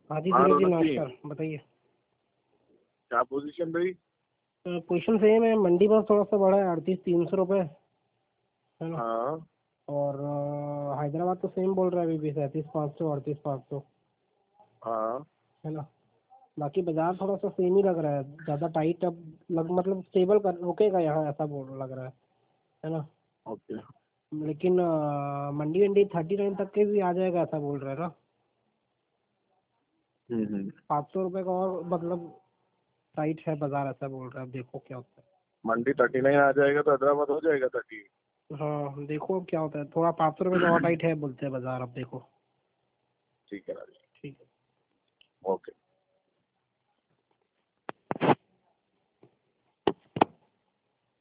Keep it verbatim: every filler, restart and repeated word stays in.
हाँ जी हाँ धीरज जी रौनक जी, नमस्कार, बताइए। क्या पोजीशन भाई? पोजीशन सेम है, मंडी पर थोड़ा सा बढ़ा है, अड़तीस तीन सौ रुपये है ना। हाँ और अ, हैदराबाद तो सेम बोल रहा है अभी भी, सैंतीस पाँच सौ अड़तीस पाँच सौ हाँ है ना। बाकी बाजार थोड़ा सा सेम ही लग रहा है, ज़्यादा टाइट अब लग मतलब स्टेबल कर रुकेगा यहाँ, ऐसा बोल लग रहा है है ना। ओके। लेकिन अ, मंडी वंडी थर्टी नाइन तक के भी आ जाएगा ऐसा बोल रहा है ना। हम्म हम्म पाँच सौ रुपये का और मतलब टाइट है बाजार, ऐसा बोल रहा है। अब देखो क्या होता मंडी थर्टी नाइन आ जाएगा तो हैदराबाद हो जाएगा थर्टी। है। हाँ देखो अब क्या होता है, थोड़ा पाँच सौ रुपये का और टाइट है बोलते हैं बाजार, अब देखो। ठीक है राजेश, ठीक है। ओके।